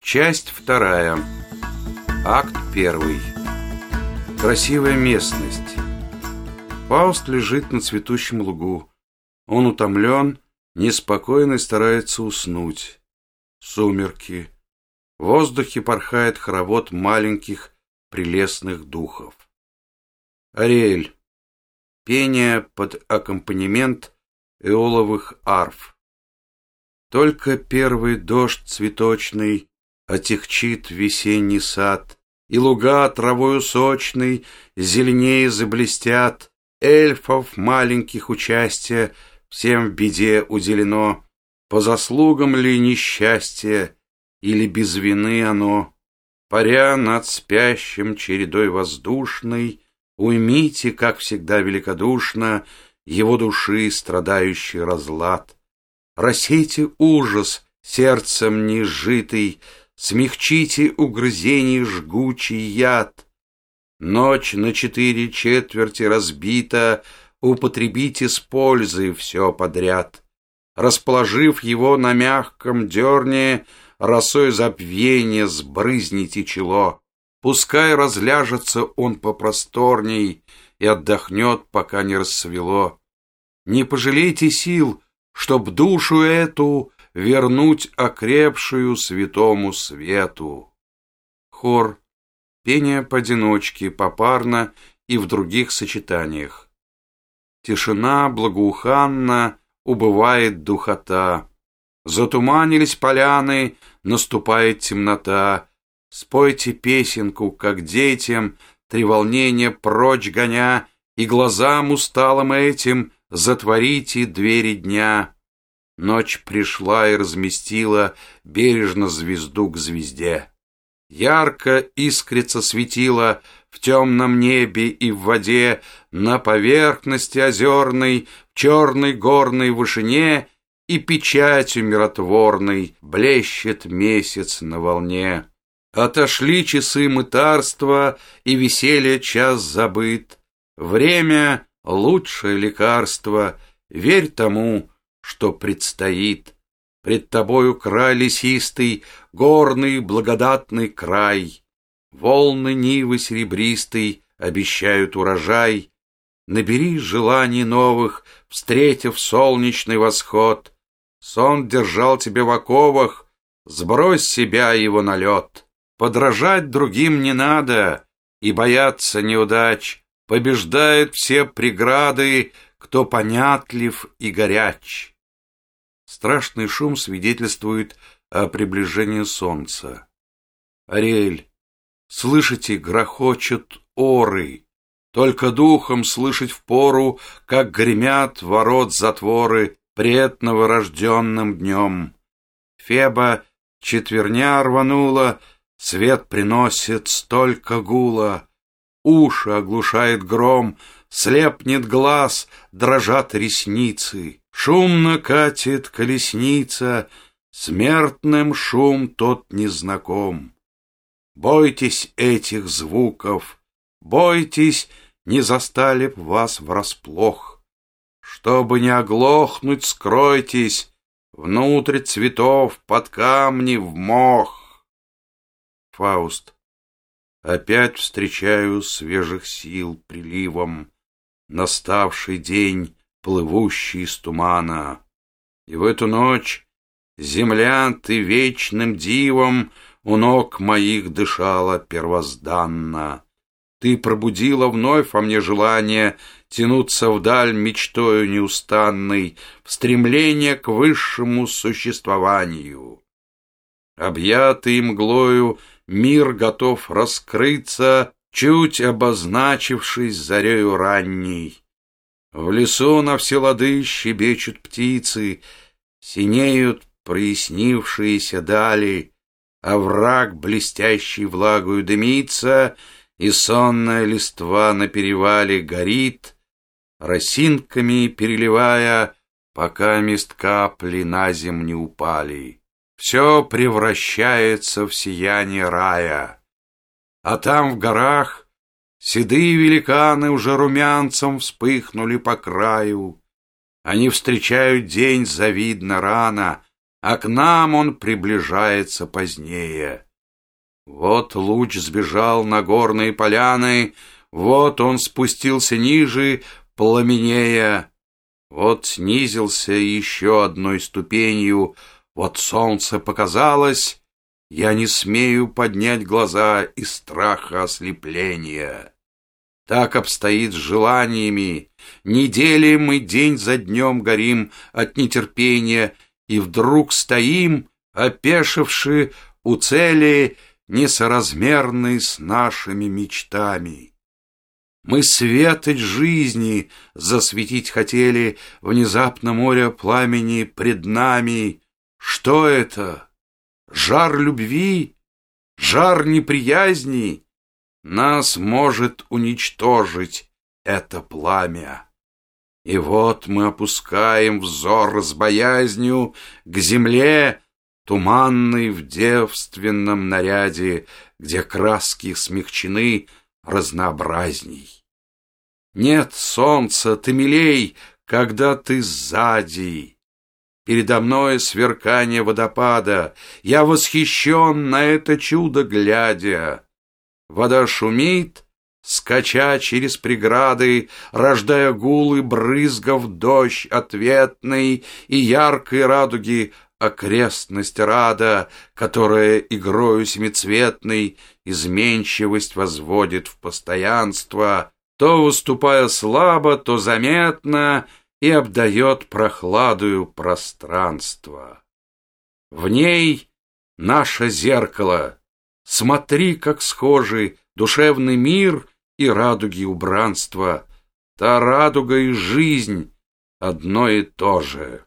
Часть вторая. Акт первый. Красивая местность. Фауст лежит на цветущем лугу. Он утомлен, неспокойно и старается уснуть. Сумерки. В воздухе порхает хоровод маленьких прелестных духов. Ариэль. Пение под аккомпанемент эоловых арф. Только первый дождь цветочный отягчит весенний сад, и луга травою сочной зеленее заблестят. Эльфов маленьких участие всем в беде уделено. По заслугам ли несчастье, или без вины оно? Паря над спящим чередой воздушной, уймите, как всегда великодушно, его души страдающий разлад. Рассейте ужас сердцем нежитый, смягчите угрызений жгучий яд. Ночь на 4/4 разбита, употребите с пользой все подряд. Расположив его на мягком дерне, росой забвения сбрызните чело. Пускай разляжется он попросторней и отдохнет, пока не рассвело. Не пожалейте сил, чтоб душу эту вернуть окрепшую святому свету. Хор. Пение поодиночке, попарно и в других сочетаниях. Тишина благоуханна, убывает духота. Затуманились поляны, наступает темнота. Спойте песенку, как детям, треволнение прочь гоня, и глазам усталым этим затворите двери дня. Ночь пришла и разместила бережно звезду к звезде. Ярко искрится светило в темном небе и в воде, на поверхности озерной, в черной горной вышине, и печатью миротворной блещет месяц на волне. Отошли часы мытарства, и веселье час забыт. Время — лучшее лекарство, верь тому, что предстоит. Пред тобою край лесистый, горный благодатный край. Волны нивы серебристой обещают урожай. Набери желаний новых, встретив солнечный восход. Сон держал тебя в оковах, сбрось с себя его на лед. Подражать другим не надо и бояться неудач. Побеждают все преграды, кто понятлив и горяч. Страшный шум свидетельствует о приближении солнца. Ариэль, слышите, грохочут оры, только духом слышать впору, как гремят ворот затворы пред новорожденным днем. Феба четверня рванула, свет приносит столько гула. Уши оглушает гром, слепнет глаз, дрожат ресницы. Шумно катит колесница, смертным шум тот незнаком. Бойтесь этих звуков, бойтесь, не застали б вас врасплох. Чтобы не оглохнуть, скройтесь внутрь цветов, под камни, в мох. Фауст. Опять встречаю свежих сил приливом наставший день, плывущий из тумана. И в эту ночь, земля, ты вечным дивом у ног моих дышала первозданно. Ты пробудила вновь во мне желание тянуться вдаль мечтою неустанной, в стремление к высшему существованию. Объятый мглою, мир готов раскрыться, чуть обозначившись зарею ранней. В лесу на все лады щебечут птицы, синеют прояснившиеся дали, овраг блестящий влагою дымится, и сонная листва на перевале горит, росинками переливая, пока мест капли на земь не упали. Все превращается в сияние рая. А там в горах седые великаны уже румянцем вспыхнули по краю. Они встречают день завидно рано, а к нам он приближается позднее. Вот луч сбежал на горные поляны, вот он спустился ниже, пламенея, вот снизился еще одной ступенью, вот солнце показалось, я не смею поднять глаза из страха ослепления. Так обстоит с желаниями, недели мы день за днем горим от нетерпения, и вдруг стоим, опешивши у цели, несоразмерной с нашими мечтами. Мы светоч жизни засветить хотели, внезапно море пламени пред нами. Что это? Жар любви? Жар неприязни? Нас может уничтожить это пламя. И вот мы опускаем взор с боязнью к земле, туманной в девственном наряде, где краски смягчены разнообразней. Нет, солнца, ты милей, когда ты сзади. Передо мной сверкание водопада, я восхищен на это чудо глядя. Вода шумит, скача через преграды, рождая гул и брызгов дождь ответный и яркой радуги окрестность рада, которая игрою семицветной изменчивость возводит в постоянство, то выступая слабо, то заметно, и обдает прохладою пространство. В ней наше зеркало. Смотри, как схожи душевный мир и радуги убранства. Та радуга и жизнь одно и то же.